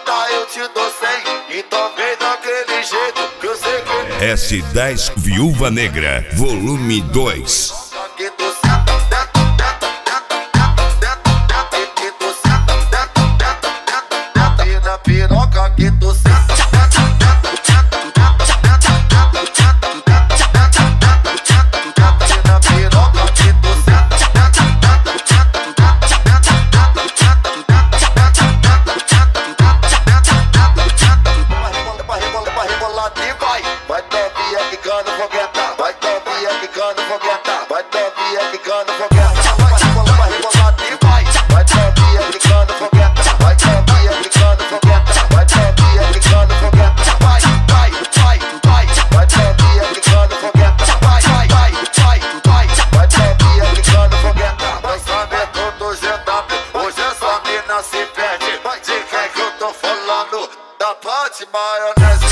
nota eu te dou 100. Então vem daquele jeito que eu sei que S10 Viúva Negra, volume 2. que tu senta, que tu senta, e na piroca que tu senta. Vai novinha quicando fogueta, vai novinha quicando fogueta, vai novinha quicando fogueta, vai rebolado e vai novinha quicando fogueta, vai novinha quicando fogueta, vai novinha quicando fogueta, vai novinha quicando fogueta, vai novinha quicando fogueta. Lançamento do GW, hoje essa mina se perde, de quem que eu tô falando? Da parte maionese.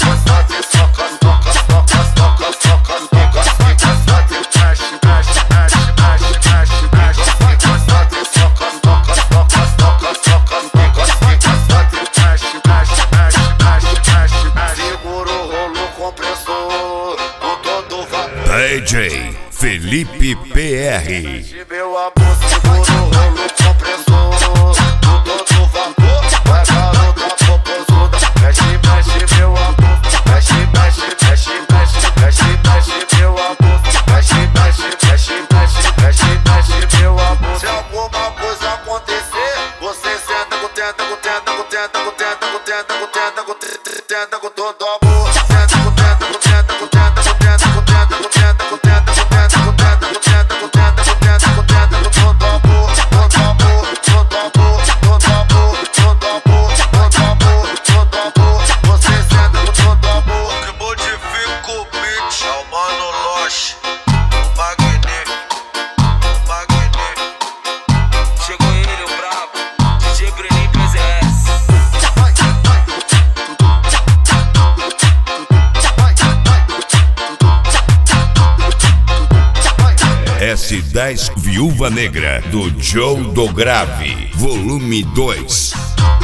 DJ Felipe PR. Meu amor, segura o rolo compressor, com todo vapor. Vai garota popozuda, mexe, mexe, meu amor. Mexe, mexe, mexe, mexe, mexe, mexe, meu amor. Mexe, mexe, mexe, mexe, mexe, mexe, meu amor. Se alguma coisa acontecer, você senta com tenta, com tenta, com tenta, com tenta, com tenta, com tenta, com tenta, com todo amor. Senta com tenta, com tenta, com tenta, com tenta, com tenta, com tenta, com tenta, com tenta, com tenta, com tenta, com tenta, com tenta, com tenta, com todo amor, todo amor, todo amor, todo amor, todo amor, todo amor, todo amor. Você senta com todo amor. Que modifica o beat é o Mano Loche, o Magné. Chegou ele, o brabo, DJ Breninho PZS. S10 Viúva Negra, do Joe do Grave, volume 2.